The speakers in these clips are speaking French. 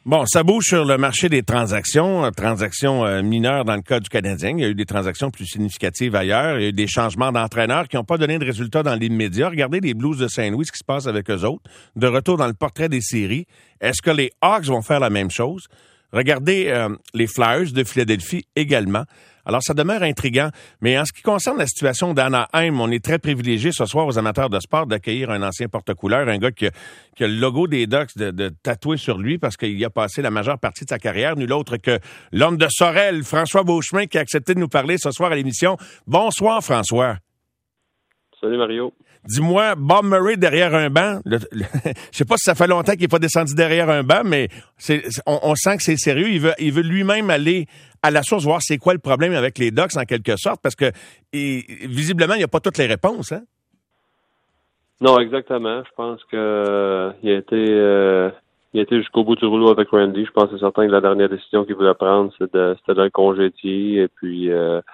Bon, ça bouge sur le marché des transactions mineures dans le cas du Canadien. Il y a eu des transactions plus significatives ailleurs. Il y a eu des changements d'entraîneurs qui n'ont pas donné de résultats dans l'immédiat. Regardez les Blues de Saint-Louis, ce qui se passe avec eux autres. De retour dans le portrait des séries. Est-ce que les Hawks vont faire la même chose? Regardez les Flyers de Philadelphie également. Alors, ça demeure intriguant. Mais en ce qui concerne la situation d'Anaheim, on est très privilégiés ce soir aux amateurs de sport d'accueillir un ancien porte-couleur, un gars qui a le logo des Ducks de tatoué sur lui parce qu'il a passé la majeure partie de sa carrière. Nul autre que l'homme de Sorel, François Beauchemin, qui a accepté de nous parler ce soir à l'émission. Bonsoir, François. Salut, Mario. Dis-moi, Bob Murray derrière un banc, je sais pas si ça fait longtemps qu'il n'est pas descendu derrière un banc, mais on sent que c'est sérieux. Il veut lui-même aller à la source, voir c'est quoi le problème avec les Ducks en quelque sorte, parce que visiblement, il n'y a pas toutes les réponses. Hein? Non, exactement. Je pense que il a été jusqu'au bout du rouleau avec Randy. Je pense que c'est certain que la dernière décision qu'il voulait prendre, c'était de le congédier. Et puis,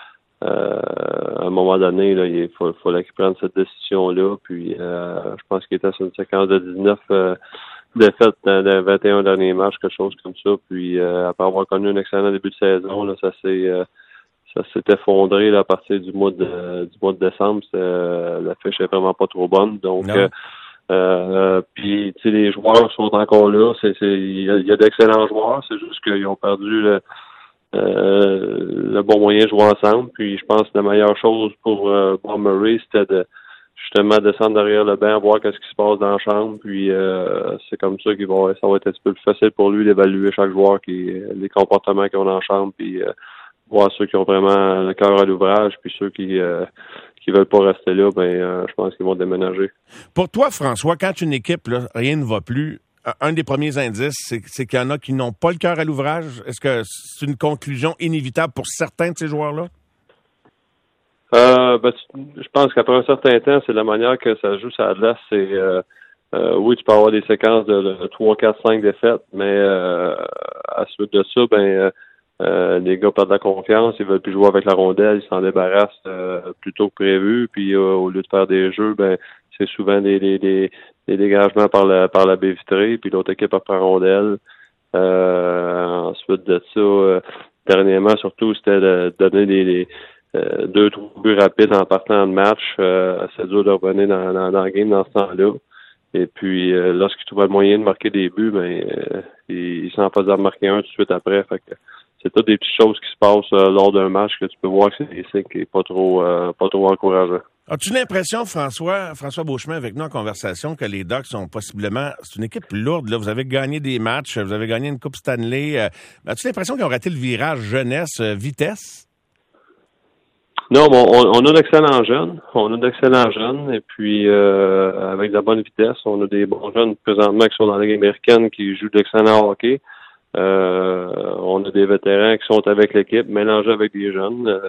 à un moment donné, là, il fallait qu'il prenne cette décision-là. Puis, je pense qu'il était sur une séquence de 19 défaites dans les 21 derniers matchs, quelque chose comme ça. Puis, après avoir connu un excellent début de saison, là, ça s'est effondré là, à partir du mois de décembre. La fiche est vraiment pas trop bonne. Donc, puis, tu sais, les joueurs sont encore là. Il y a d'excellents joueurs. C'est juste qu'ils ont perdu le bon moyen de jouer ensemble. Puis je pense que la meilleure chose pour Bob Murray, c'était de justement descendre derrière le banc, voir qu'est-ce qui se passe dans la chambre. Puis c'est comme ça ça va être un petit peu plus facile pour lui d'évaluer chaque joueur, les comportements qu'ils ont dans la chambre, puis voir ceux qui ont vraiment le cœur à l'ouvrage, puis ceux qui veulent pas rester là, je pense qu'ils vont déménager. Pour toi, François, quand une équipe, là, rien ne va plus, un des premiers indices, c'est qu'il y en a qui n'ont pas le cœur à l'ouvrage. Est-ce que c'est une conclusion inévitable pour certains de ces joueurs-là? Je pense qu'après un certain temps, c'est la manière que ça joue sur la glace. Oui, tu peux avoir des séquences de 3, 4, 5 défaites, mais à la suite de ça, les gars perdent la confiance, ils veulent plus jouer avec la rondelle, ils s'en débarrassent plus tôt que prévu, puis au lieu de faire des jeux, c'est souvent des dégagements par la baie vitrée, puis l'autre équipe reprend la rondelle. Ensuite de ça, dernièrement, surtout, c'était de donner des 2-3 buts rapides en partant de match. C'est dur de revenir dans le game dans ce temps-là. Et puis, lorsqu'ils trouvent le moyen de marquer des buts, ils s'en faisaient remarquer un tout de suite après. Fait que c'est toutes des petites choses qui se passent lors d'un match que tu peux voir que c'est des signes qui n'est pas trop encourageant. As-tu l'impression, François Beauchemin, avec nous en conversation, que les Ducks sont possiblement... C'est une équipe lourde, là. Vous avez gagné des matchs, vous avez gagné une Coupe Stanley. As-tu l'impression qu'ils ont raté le virage jeunesse-vitesse? Non, on a d'excellents jeunes. On a d'excellents jeunes. Et puis, avec de la bonne vitesse, on a des bons jeunes présentement qui sont dans la Ligue américaine qui jouent d'excellent hockey. On a des vétérans qui sont avec l'équipe, mélangés avec des jeunes.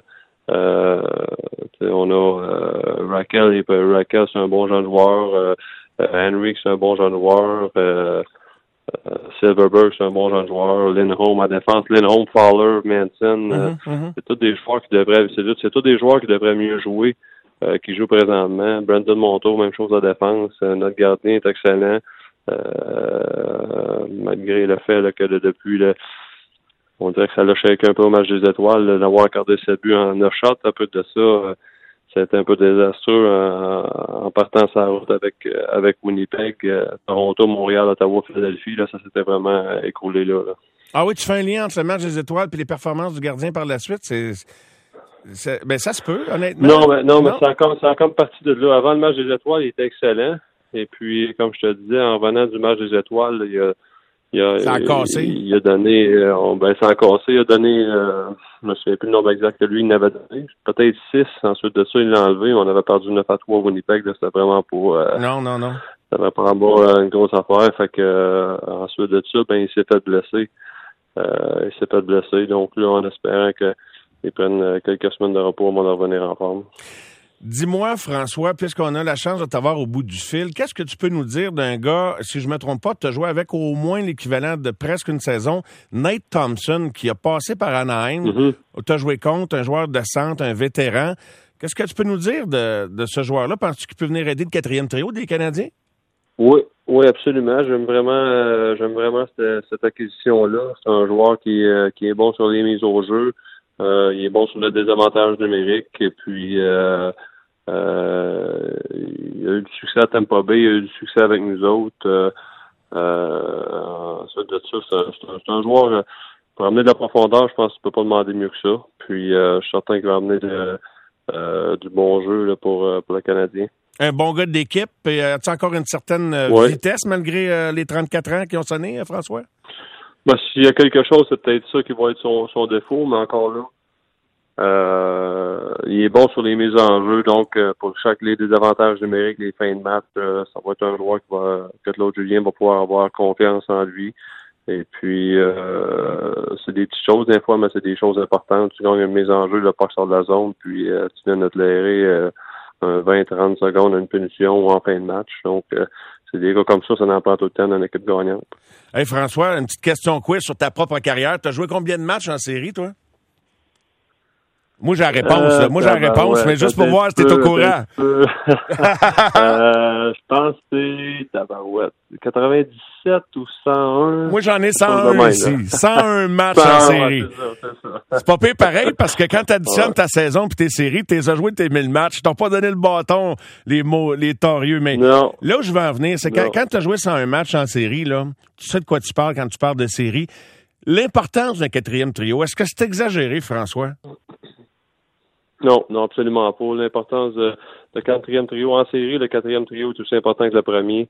On a Raquel, c'est un bon jeune joueur. Henrik, c'est un bon jeune joueur. Silverberg, c'est un bon jeune joueur. Lindholm à défense. Lindholm, Fowler, Manson. C'est tous des joueurs qui devraient mieux jouer, qui jouent présentement. Brandon Montour, même chose à défense. Notre gardien est excellent. Malgré le fait là, que depuis on dirait que ça l'a shaké un peu au match des étoiles, d'avoir accordé 7 buts en 9 shots, un peu de ça. C'était un peu désastreux en partant sa route avec Winnipeg, Toronto, Montréal, Ottawa, Philadelphie. Là, ça s'était vraiment écoulé là. Ah oui, tu fais un lien entre le match des étoiles et les performances du gardien par la suite. Ça se peut, honnêtement. Non, mais c'est encore partie de là. Avant le match des étoiles, il était excellent. Et puis, comme je te disais, en revenant du match des étoiles, ça a cassé. Il a donné, ça a cassé. Il a donné, je me souviens plus le nombre exact que lui, il n'avait donné. Peut-être 6. Ensuite de ça, il l'a enlevé. On avait perdu 9-3 à Winnipeg. Là, c'était vraiment pas... Non. Ça va prendre une grosse affaire. Fait que, ensuite de ça, il s'est fait blesser. Donc là, en espérant qu'il prenne quelques semaines de repos avant de revenir en forme. Dis-moi, François, puisqu'on a la chance de t'avoir au bout du fil, qu'est-ce que tu peux nous dire d'un gars, si je ne me trompe pas, tu as joué avec au moins l'équivalent de presque une saison, Nate Thompson, qui a passé par Anaheim, tu as joué contre un joueur de centre, un vétéran. Qu'est-ce que tu peux nous dire de ce joueur-là? Penses-tu qu'il peut venir aider le 4e trio des Canadiens? Oui, oui, absolument. J'aime vraiment cette acquisition-là. C'est un joueur qui est bon sur les mises au jeu. Il est bon sur le désavantage numérique. Et puis, il a eu du succès à Tampa Bay, il a eu du succès avec nous autres. Ensuite de ça, c'est un joueur pour amener de la profondeur. Je pense que tu peux pas demander mieux que ça. Puis, je suis certain qu'il va amener du bon jeu là, pour le Canadien. Un bon gars d'équipe. Et as-tu encore une certaine vitesse malgré les 34 ans qui ont sonné, François? Ben, s'il y a quelque chose, c'est peut-être ça qui va être son défaut, mais encore là, il est bon sur les mises en jeu, donc pour les désavantages numériques, les fins de match, ça va être un joueur que Claude Julien va pouvoir avoir confiance en lui. Et puis, c'est des petites choses des fois, mais c'est des choses importantes. Tu gagnes une mise en jeu, le pas sur de la zone, puis tu viens de te l'aérer 20-30 secondes à une punition ou en fin de match. Donc, c'est des gars comme ça n'en prend tout le temps dans une équipe gagnante. Hey François, une petite question quiz sur ta propre carrière. Tu as joué combien de matchs en série, toi? Moi, j'ai la réponse, mais juste pour voir si t'es au courant. Je pense que c'est 97 ou 101. Moi, j'en ai 101 ici. 101 matchs en série. C'est pas pire pareil, parce que quand t'additionnes ta saison puis tes séries, t'es à jouer tes 1000 matchs, t'as pas donné le bâton, les torieux. Mais non. Là où je veux en venir, c'est quand t'as joué 101 matchs en série, là, tu sais de quoi tu parles quand tu parles de série. L'importance d'un quatrième trio, est-ce que c'est exagéré, François? Non, absolument pas. L'importance de quatrième trio en série, le quatrième trio est aussi important que le premier.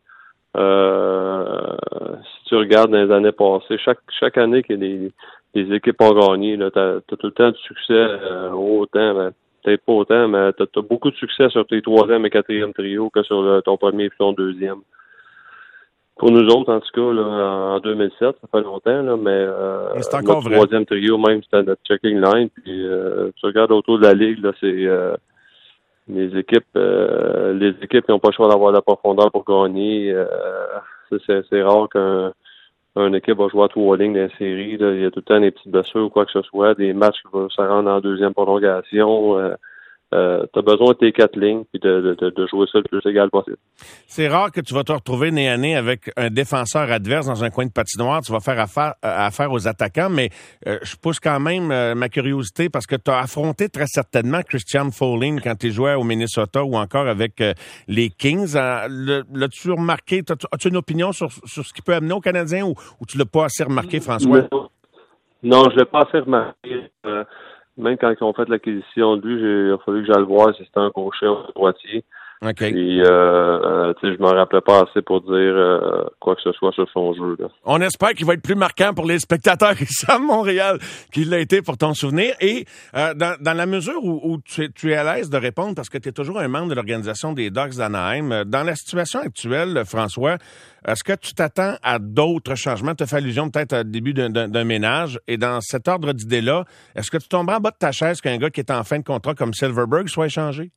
Si tu regardes dans les années passées, chaque année que les équipes ont gagné, t'as tout le temps du succès, autant, peut-être pas autant, mais t'as beaucoup de succès sur tes troisième et quatrième trio que sur ton premier et ton deuxième. Pour nous autres, en tout cas, là, en 2007, ça fait longtemps, là, mais c'est encore notre vrai. troisième trio, même, c'était notre checking line. Puis tu regardes autour de la ligue, là, c'est les équipes qui n'ont pas le choix d'avoir de la profondeur pour gagner. C'est rare qu'une équipe va jouer à 3 lignes dans la série. Là. Il y a tout le temps des petites blessures ou quoi que ce soit, des matchs qui vont se rendre en deuxième prolongation. T'as besoin de tes 4 lignes puis de jouer ça le plus égal possible. C'est rare que tu vas te retrouver nez à nez avec un défenseur adverse dans un coin de patinoire. Tu vas faire affaire aux attaquants, mais je pousse quand même ma curiosité parce que tu as affronté très certainement Christian Folin quand tu jouais au Minnesota ou encore avec les Kings. L'as-tu remarqué? As-tu une opinion sur ce qu'il peut amener aux Canadiens ou tu l'as pas assez remarqué, François? Non, je l'ai pas assez remarqué. Même quand ils ont fait l'acquisition de lui, il a fallu que j'aille le voir si c'était un gaucher ou un droitier. OK. Et je me rappelais pas assez pour dire quoi que ce soit sur son jeu. Là. On espère qu'il va être plus marquant pour les spectateurs ici à Montréal qu'il l'a été pour ton souvenir. Et dans la mesure où tu es à l'aise de répondre, parce que tu es toujours un membre de l'organisation des Ducks d'Anaheim, dans la situation actuelle, François, est-ce que tu t'attends à d'autres changements? Tu as fait allusion peut-être au début d'un ménage. Et dans cet ordre d'idée-là, est-ce que tu tomberas en bas de ta chaise qu'un gars qui est en fin de contrat comme Silverberg soit échangé?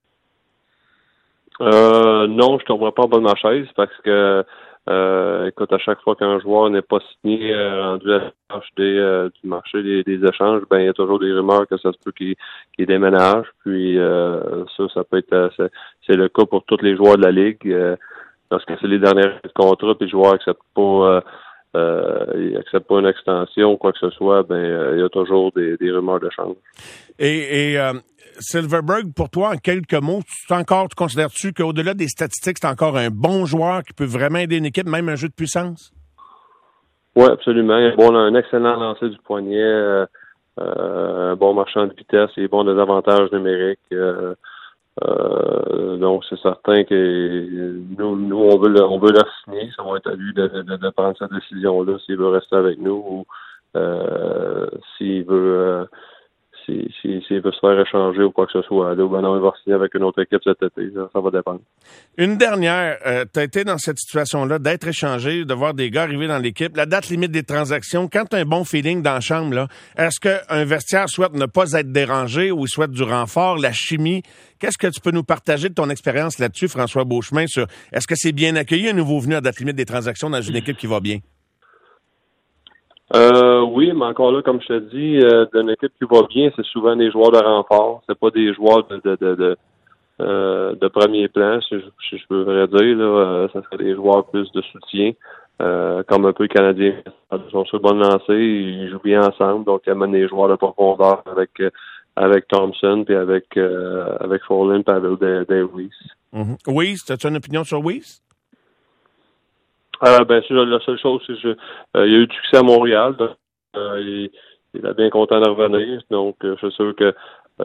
Non, je tomberai pas en bas de ma chaise parce que écoute, à chaque fois qu'un joueur n'est pas signé rendu à du marché des échanges, ben il y a toujours des rumeurs que ça se peut qu'il déménage. Puis ça peut être c'est le cas pour tous les joueurs de la Ligue. Parce que c'est les derniers contrats, puis le joueur accepte pas une extension ou quoi que ce soit, ben il y a toujours des rumeurs de change. Et Silverberg, pour toi, en quelques mots, tu considères-tu qu'au-delà des statistiques, c'est encore un bon joueur qui peut vraiment aider une équipe, même un jeu de puissance? Oui, absolument. Il a un excellent lancer du poignet, un bon marchand de vitesse, il est bon des avantages numériques. Donc c'est certain que nous on veut le signer. Ça va être à lui de prendre cette décision-là s'il veut rester avec nous ou s'il veut se faire échanger ou quoi que ce soit. Là, ben non, il va signer avec une autre équipe cet été. Ça va dépendre. Une dernière, tu as été dans cette situation-là d'être échangé, de voir des gars arriver dans l'équipe. La date limite des transactions, quand tu as un bon feeling dans la chambre, là, est-ce qu'un vestiaire souhaite ne pas être dérangé ou il souhaite du renfort, la chimie? Qu'est-ce que tu peux nous partager de ton expérience là-dessus, François Beauchemin, sur est-ce que c'est bien accueilli un nouveau venu à date limite des transactions dans une équipe qui va bien? Oui, mais encore là, comme je te dis, d'une équipe qui va bien, c'est souvent des joueurs de renfort. C'est pas des joueurs de premier plan, si je peux dire, là, ça serait des joueurs plus de soutien. Comme un peu les Canadiens. Ils sont sur le bonne lancée, ils jouent bien ensemble, donc ils amènent des joueurs de profondeur avec Thompson, puis avec Folin, puis avec Weiss. Mm-hmm. Weiss, as-tu une opinion sur Weiss? Ben, la seule chose, c'est que il a eu du succès à Montréal. Donc, il est bien content de revenir. Donc, je suis sûr que,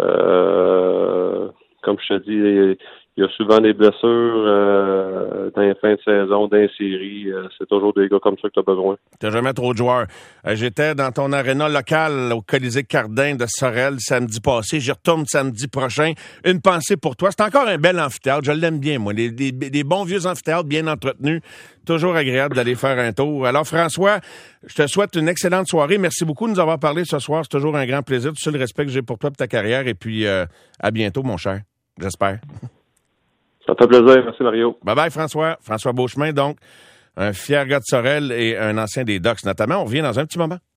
comme je te dis, il y a souvent des blessures dans les fins de saison, dans les séries. C'est toujours des gars comme ça que tu as besoin. Tu n'as jamais trop de joueurs. J'étais dans ton aréna locale au Colisée Cardin de Sorel samedi passé. J'y retourne samedi prochain. Une pensée pour toi. C'est encore un bel amphithéâtre. Je l'aime bien, moi. Des bons vieux amphithéâtres bien entretenus. Toujours agréable d'aller faire un tour. Alors, François, je te souhaite une excellente soirée. Merci beaucoup de nous avoir parlé ce soir. C'est toujours un grand plaisir. Tu sais le respect que j'ai pour toi et ta carrière. Et puis, à bientôt, mon cher. J'espère. Ça fait plaisir. Merci, Mario. Bye-bye, François. François Beauchemin, donc, un fier gars de Sorel et un ancien des Ducks, notamment. On revient dans un petit moment.